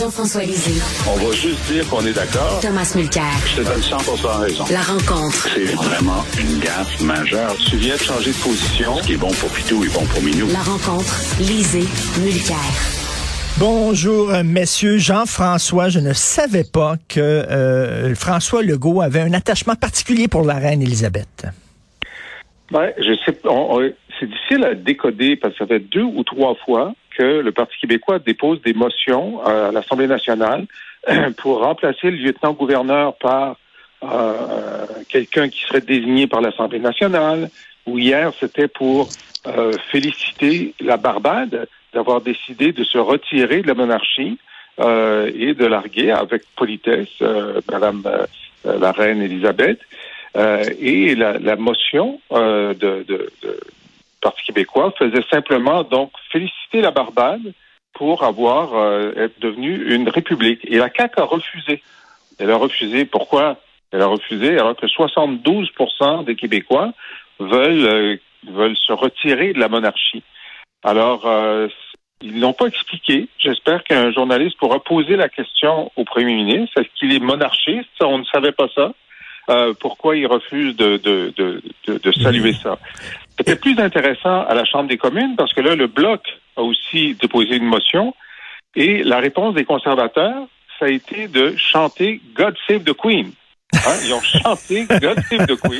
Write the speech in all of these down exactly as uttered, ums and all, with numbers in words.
Jean-François Lisée. On va juste dire qu'on est d'accord. Thomas Mulcair. Je te donne cent pour cent raison. La rencontre. C'est vraiment une gaffe majeure. Tu viens de changer de position. Ce qui est bon pour Pitou est bon pour Minou. La rencontre. Lisée. Mulcair. Bonjour, messieurs. Jean-François, je ne savais pas que euh, François Legault avait un attachement particulier pour la reine Élisabeth. Ben, je sais, on, on, c'est difficile à décoder parce que ça fait deux ou trois fois que le Parti québécois dépose des motions à l'Assemblée nationale pour remplacer le lieutenant-gouverneur par euh, quelqu'un qui serait désigné par l'Assemblée nationale. Ou hier, c'était pour euh, féliciter la Barbade d'avoir décidé de se retirer de la monarchie euh, et de larguer avec politesse euh, Madame euh, la reine Élisabeth. Euh, et la, la motion euh, de, de, de Parti québécois faisait simplement donc féliciter la Barbade pour avoir euh, être devenue une république. Et la C A Q a refusé. Elle a refusé. Pourquoi elle a refusé? Alors que soixante-douze pour cent des Québécois veulent euh, veulent se retirer de la monarchie. Alors, euh, ils l'ont pas expliqué. J'espère qu'un journaliste pourra poser la question au premier ministre. Est-ce qu'il est monarchiste? On ne savait pas ça. Euh, pourquoi il refuse de, de, de, de, de saluer ça? C'était plus intéressant à la Chambre des communes parce que là, le Bloc a aussi déposé une motion et la réponse des conservateurs, ça a été de chanter « God Save the Queen ». Hein? Ils ont chanté « God Save the Queen »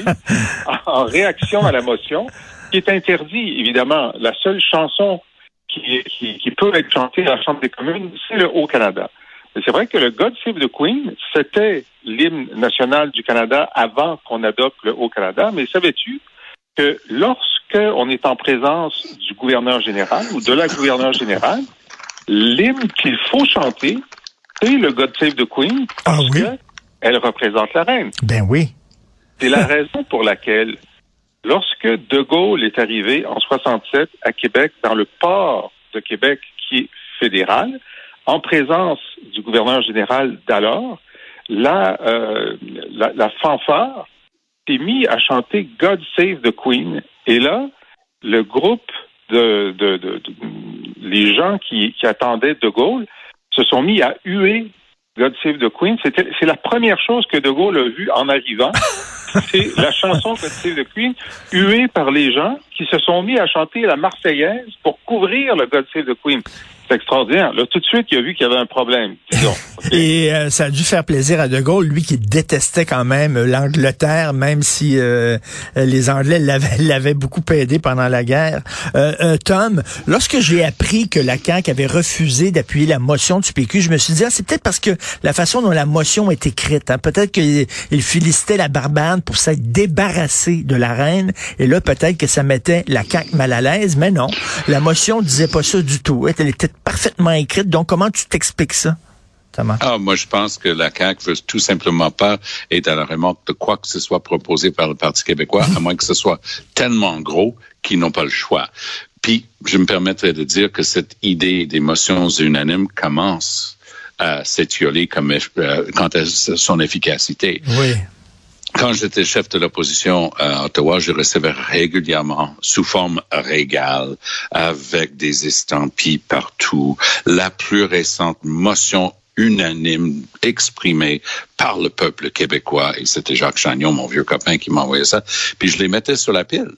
en réaction à la motion, qui est interdit, évidemment. La seule chanson qui, qui, qui peut être chantée à la Chambre des communes, c'est le Haut-Canada. Mais c'est vrai que le God Save the Queen, c'était l'hymne national du Canada avant qu'on adopte le Haut-Canada. Mais savais-tu que lorsqu'on est en présence du gouverneur général ou de la gouverneure générale, l'hymne qu'il faut chanter, c'est le God Save the Queen parce ah oui? qu'elle représente la reine. Ben oui. C'est la raison pour laquelle, lorsque De Gaulle est arrivé en soixante-sept à Québec, dans le port de Québec qui est fédéral, en présence du gouverneur général d'alors, la, euh, la, la fanfare s'est mis à chanter « God Save the Queen ». Et là, le groupe de, de, de, de les gens qui, qui attendaient De Gaulle se sont mis à huer « God Save the Queen ». C'était, c'est la première chose que De Gaulle a vue en arrivant. C'est la chanson « God Save the Queen » huée par les gens qui se sont mis à chanter la Marseillaise pour couvrir le « God Save the Queen ». C'est extraordinaire. Là, tout de suite, il a vu qu'il y avait un problème. Disons. Okay. Et euh, ça a dû faire plaisir à De Gaulle, lui qui détestait quand même l'Angleterre, même si euh, les Anglais l'avaient, l'avaient beaucoup aidé pendant la guerre. Euh, euh, Tom, lorsque j'ai appris que la C A Q avait refusé d'appuyer la motion du P Q, je me suis dit, ah, c'est peut-être parce que la façon dont la motion est écrite, hein, peut-être qu'il il félicitait la Barbade pour s'être débarrassé de la reine, et là, peut-être que ça mettait la C A Q mal à l'aise, mais non, la motion disait pas ça du tout. Elle était parfaitement écrite. Donc, comment tu t'expliques ça, Thomas? Ah, moi, je pense que la C A Q veut tout simplement pas être à la remorque de quoi que ce soit proposé par le Parti québécois, à moins que ce soit tellement gros qu'ils n'ont pas le choix. Puis, je me permettrais de dire que cette idée des motions unanimes commence à s'étioler comme, euh, quant à son efficacité. Oui. Quand j'étais chef de l'opposition à Ottawa, je recevais régulièrement, sous forme régale, avec des estampilles partout, la plus récente motion unanime exprimée par le peuple québécois, et c'était Jacques Chagnon, mon vieux copain, qui m'envoyait ça, puis je les mettais sur la pile.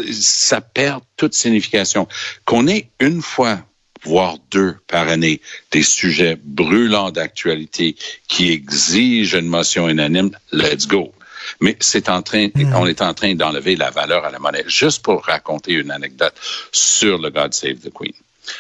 Ça perd toute signification. Qu'on ait une fois voire deux par année, des sujets brûlants d'actualité qui exigent une motion unanime, let's go. Mais c'est en train, mmh. on est en train d'enlever la valeur à la monnaie. Juste pour raconter une anecdote sur le God Save the Queen.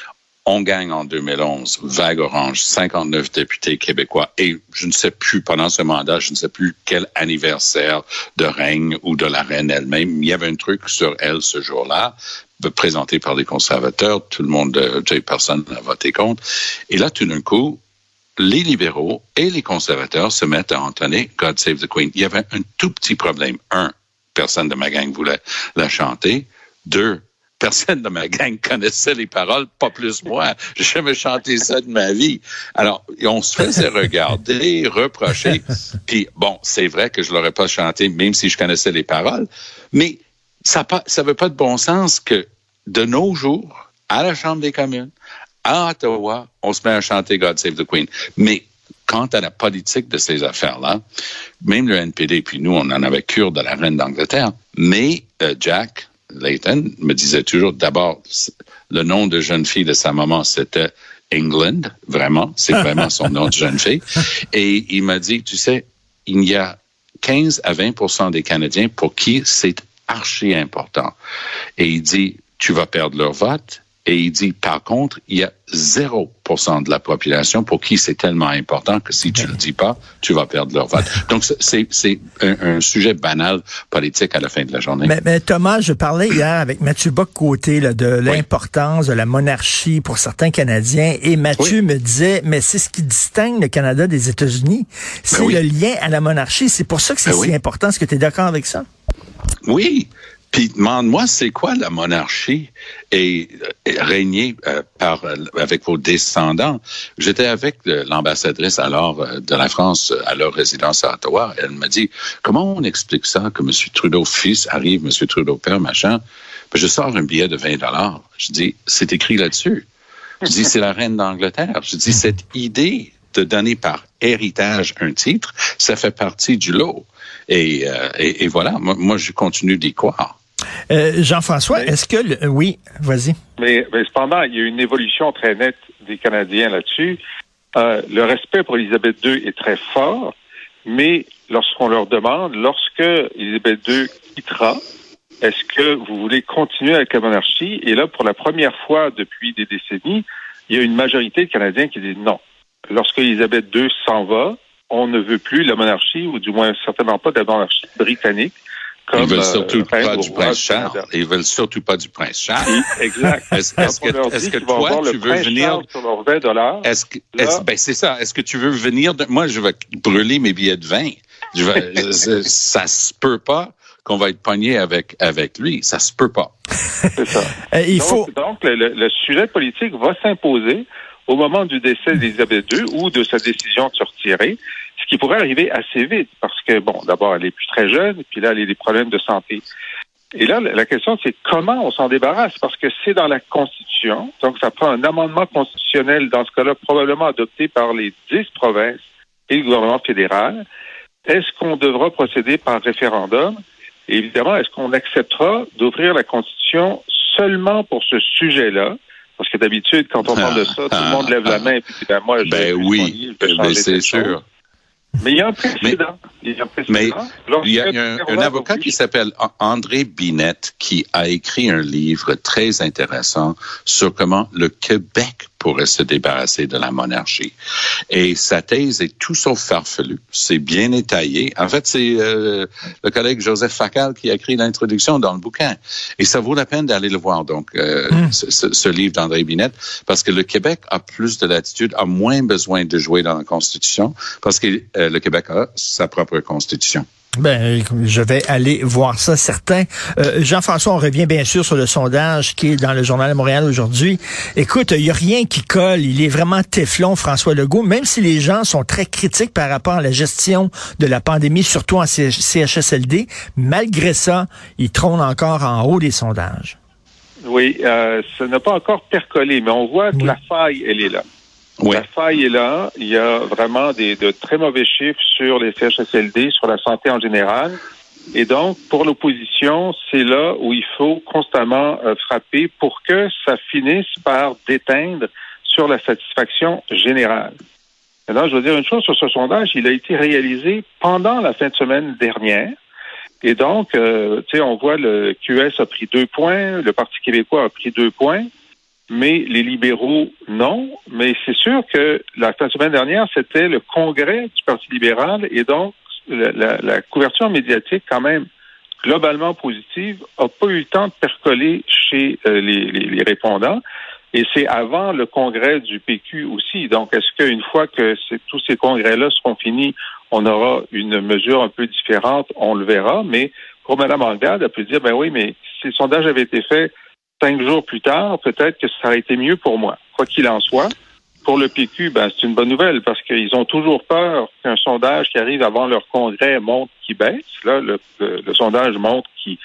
On gagne en deux mille onze, vague orange, cinquante-neuf députés québécois. Et je ne sais plus, pendant ce mandat, je ne sais plus quel anniversaire de règne ou de la reine elle-même. Il y avait un truc sur elle ce jour-là, présenté par les conservateurs. Tout le monde, personne n'a voté contre. Et là, tout d'un coup, les libéraux et les conservateurs se mettent à entonner God Save the Queen. Il y avait un tout petit problème. Un, personne de ma gang voulait la chanter. Deux, personne de ma gang connaissait les paroles, pas plus moi. J'ai jamais chanté ça de ma vie. Alors, on se faisait regarder, reprocher. Puis, bon, c'est vrai que je l'aurais pas chanté, même si je connaissais les paroles. Mais ça ne veut pas de bon sens que, de nos jours, à la Chambre des communes, à Ottawa, on se met à chanter God Save the Queen. Mais quant à la politique de ces affaires-là, même le N P D, puis nous, on en avait cure de la reine d'Angleterre, mais euh, Jack Layton me disait toujours, d'abord, le nom de jeune fille de sa maman, c'était England, vraiment, c'est vraiment son nom de jeune fille. Et il m'a dit, tu sais, il y a quinze à vingt pour cent des Canadiens pour qui c'est archi important. Et il dit, tu vas perdre leur vote. Et il dit, par contre, il y a zéro pour cent de la population pour qui c'est tellement important que si tu le dis pas, tu vas perdre leur vote. Donc, c'est, c'est un, un sujet banal politique à la fin de la journée. Mais, mais Thomas, je parlais hier avec Mathieu Bock-Côté là, de l'importance oui. de la monarchie pour certains Canadiens. Et Mathieu oui. me disait, mais c'est ce qui distingue le Canada des États-Unis. C'est ben oui. le lien à la monarchie. C'est pour ça que c'est ben si oui. important. Est-ce que tu es d'accord avec ça? Oui. Puis demande-moi, c'est quoi la monarchie et, et régner euh, par avec vos descendants? J'étais avec l'ambassadrice alors de la France à leur résidence à Ottawa. Elle m'a dit, comment on explique ça que M. Trudeau fils arrive, M. Trudeau père, machin? Puis je sors un billet de vingt dollars. Je dis, c'est écrit là-dessus. Je dis, c'est la reine d'Angleterre. Je dis, cette idée de donner par héritage un titre, ça fait partie du lot. Et, euh, et, et voilà, moi, moi je continue d'y croire. Euh, Jean-François, mais, est-ce que... Le, oui, vas-y. Mais, mais cependant, il y a une évolution très nette des Canadiens là-dessus. Euh, le respect pour Élisabeth deux est très fort, mais lorsqu'on leur demande, lorsque Élisabeth deux quittera, est-ce que vous voulez continuer avec la monarchie? Et là, pour la première fois depuis des décennies, il y a une majorité de Canadiens qui disent non. Lorsque Élisabeth deux s'en va, on ne veut plus la monarchie, ou du moins certainement pas de la monarchie britannique. Comme, Ils veulent surtout euh, pas du prince Charles. Ils veulent surtout pas du prince Charles. Exact. Est-ce, est-ce que, est-ce que toi, tu veux venir... Sur leurs vingt dollars, est-ce que, est-ce, ben c'est ça. Est-ce que tu veux venir... De, moi, je vais brûler mes billets de vin. Je vais, ça se peut pas qu'on va être pogné avec, avec lui. Ça se peut pas. C'est ça. Euh, il donc, faut... donc le, le sujet politique va s'imposer au moment du décès d'Élisabeth deux ou de sa décision de se retirer, ce qui pourrait arriver assez vite parce que, bon, d'abord, elle est plus très jeune, puis là, elle a des problèmes de santé. Et là, la question, c'est comment on s'en débarrasse parce que c'est dans la Constitution, donc ça prend un amendement constitutionnel, dans ce cas-là, probablement adopté par les dix provinces et le gouvernement fédéral. Est-ce qu'on devra procéder par référendum? Et évidemment, est-ce qu'on acceptera d'ouvrir la Constitution seulement pour ce sujet-là? Parce que d'habitude, quand on parle de ça, tout le monde lève la main et puis ben moi, je ben oui, ben c'est sûr. Mais il y a un précédent. Mais, il y a un précédent. Mais il y a, il y a un, un avocat qui s'appelle André Binette qui a écrit un livre très intéressant sur comment le Québec pourrait se débarrasser de la monarchie. Et sa thèse est tout sauf farfelue. C'est bien détaillé. En fait, c'est euh, le collègue Joseph Facal qui a écrit l'introduction dans le bouquin. Et ça vaut la peine d'aller le voir, donc, euh, mmh. ce, ce livre d'André Binette, parce que le Québec a plus de latitude, a moins besoin de jouer dans la Constitution, parce que euh, le Québec a sa propre Constitution. Ben, je vais aller voir ça, certain. Euh, Jean-François, on revient bien sûr sur le sondage qui est dans le Journal de Montréal aujourd'hui. Écoute, il n'y a rien qui colle. Il est vraiment téflon, François Legault, même si les gens sont très critiques par rapport à la gestion de la pandémie, surtout en C H S L D. Malgré ça, il trône encore en haut des sondages. Oui, euh, ça n'a pas encore percolé, mais on voit que oui. la faille, elle est là. Oui. La faille est là. Il y a vraiment des, de très mauvais chiffres sur les C H S L D, sur la santé en général. Et donc, pour l'opposition, c'est là où il faut constamment euh, frapper pour que ça finisse par déteindre sur la satisfaction générale. Maintenant, je veux dire une chose sur ce sondage. Il a été réalisé pendant la fin de semaine dernière. Et donc, euh, tu sais, on voit le Q S a pris deux points, le Parti québécois a pris deux points. Mais les libéraux, non. Mais c'est sûr que la fin de semaine dernière, c'était le congrès du Parti libéral et donc la, la, la couverture médiatique, quand même globalement positive, n'a pas eu le temps de percoler chez euh, les, les, les répondants. Et c'est avant le congrès du P Q aussi. Donc, est-ce qu'une fois que c'est, tous ces congrès-là seront finis, on aura une mesure un peu différente? On le verra. Mais pour Mme Anglade, elle peut dire, ben oui, mais si le sondage avait été fait cinq jours plus tard, peut-être que ça aurait été mieux pour moi. Quoi qu'il en soit, pour le P Q, ben, c'est une bonne nouvelle parce qu'ils ont toujours peur qu'un sondage qui arrive avant leur congrès montre qu'il baisse. Là, le, le, le sondage montre qu'il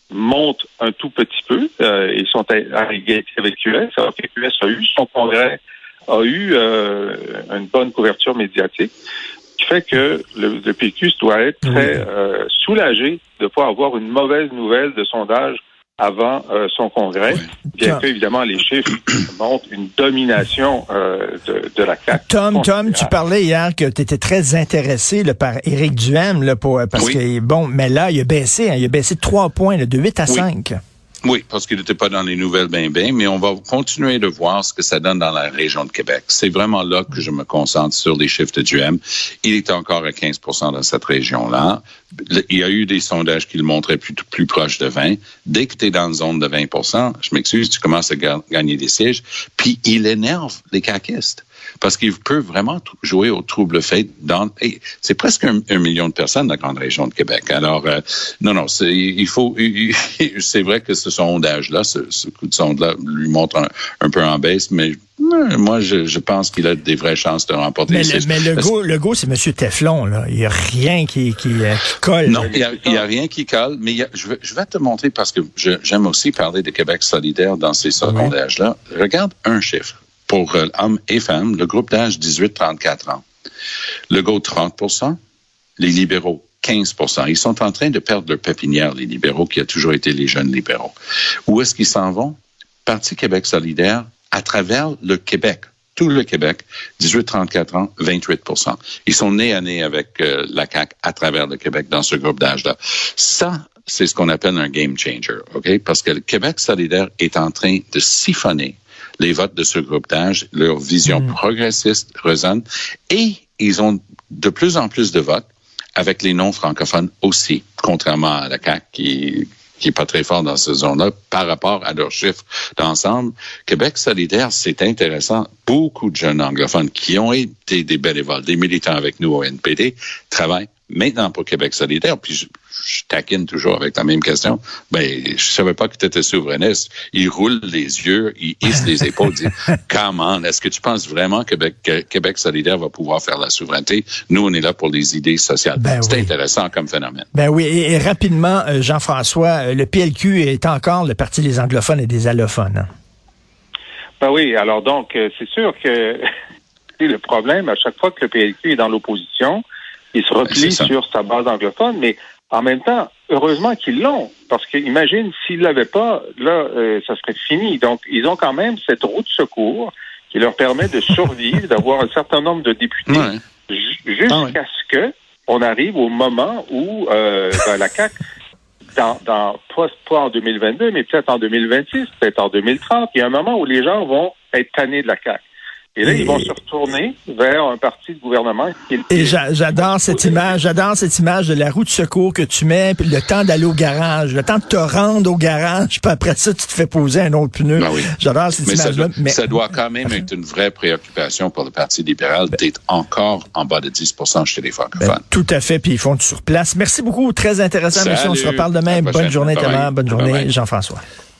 monte un tout petit peu. Euh, ils sont à, à égalité avec Q S. Alors que Q S a eu son congrès, a eu euh, une bonne couverture médiatique, qui fait que le, le P Q doit être très euh, soulagé de ne pas avoir une mauvaise nouvelle de sondage avant euh, son congrès, bien que, évidemment, les chiffres montrent une domination euh, de, de la C A Q. Tom, Tom, tu parlais hier que tu étais très intéressé là, par Éric Duhaime, là, pour, parce oui. que, bon, mais là, il a baissé, hein, il a baissé de trois points, là, de huit à oui. cinq. Oui, parce qu'il n'était pas dans les nouvelles ben ben, mais on va continuer de voir ce que ça donne dans la région de Québec. C'est vraiment là que je me concentre sur les chiffres de Duhaime. Il est encore à quinze pour cent dans cette région-là. Il y a eu des sondages qui le montraient plus, plus proche de vingt. Dès que tu es dans une zone de vingt pour cent, je m'excuse, tu commences à ga- gagner des sièges. Puis il énerve les caquistes. Parce qu'il peut vraiment jouer au trouble fait dans, hey, c'est presque un, un million de personnes dans la grande région de Québec. Alors, euh, non, non, c'est, il faut, il, c'est vrai que ce sondage-là, ce, ce coup de sonde-là lui montre un, un peu en baisse, mais moi, je, je pense qu'il a des vraies chances de remporter. Mais le, mais le go, le go, c'est M. Teflon, là. Il n'y a rien qui, qui, qui colle. Non, il n'y a, a rien qui colle, mais il y a, je, vais, je vais te montrer parce que je, j'aime aussi parler de Québec solidaire dans ces sondages-là. Oui. Regarde un chiffre. Pour euh, hommes et femmes, le groupe d'âge dix-huit à trente-quatre ans. Le Go, trente pour cent. Les libéraux, quinze pour cent. Ils sont en train de perdre leur pépinière, les libéraux, qui a toujours été les jeunes libéraux. Où est-ce qu'ils s'en vont? Parti Québec solidaire, à travers le Québec, tout le Québec, dix-huit à trente-quatre ans, vingt-huit pour cent. Ils sont nez à nez avec euh, la C A Q à travers le Québec dans ce groupe d'âge-là. Ça, c'est ce qu'on appelle un game changer, OK? Parce que le Québec solidaire est en train de siphonner les votes de ce groupe d'âge, leur vision mmh. progressiste résonne, et ils ont de plus en plus de votes avec les non-francophones aussi, contrairement à la C A Q qui qui est pas très fort dans cette zone-là par rapport à leurs chiffres d'ensemble. Québec solidaire, c'est intéressant. Beaucoup de jeunes anglophones qui ont été des bénévoles, des militants avec nous au N P D, travaillent maintenant pour Québec solidaire, puis je, je taquine toujours avec la même question. Ben, je savais pas que tu étais souverainiste. Il roule les yeux, il hisse les épaules, dit « Come on, est-ce que tu penses vraiment que Québec, que Québec solidaire va pouvoir faire la souveraineté? Nous, on est là pour les idées sociales. Ben » C'est oui. intéressant comme phénomène. Ben oui, et, et rapidement, Jean-François, le P L Q est encore le parti des anglophones et des allophones. Hein? Ben oui, alors donc, c'est sûr que le problème, à chaque fois que le P L Q est dans l'opposition, il se replie sur sa base anglophone, mais en même temps, heureusement qu'ils l'ont, parce que imagine s'ils l'avaient pas, là, euh, ça serait fini. Donc, ils ont quand même cette roue de secours qui leur permet de survivre, d'avoir un certain nombre de députés, ouais. j- jusqu'à ah ouais. ce que on arrive au moment où euh, ben, la C A Q, dans, dans pas, pas en deux mille vingt-deux, mais peut-être en deux mille vingt-six, peut-être en deux mille trente, il y a un moment où les gens vont être tannés de la C A Q. Et là, et... ils vont se retourner vers un parti de gouvernement qui est... Et j'a- j'adore cette image, j'adore cette image de la roue de secours que tu mets, puis le temps d'aller au garage, le temps de te rendre au garage, puis après ça, tu te fais poser un autre pneu. Ben oui. J'adore cette mais image-là. Ça doit, mais ça doit quand même être une vraie préoccupation pour le Parti libéral d'être encore en bas de dix pour cent chez les francophones. Ben, tout à fait, puis ils font du sur place. Merci beaucoup, très intéressant, monsieur. On se reparle demain. Bonne journée, Thomas. Bonne journée, Jean-François.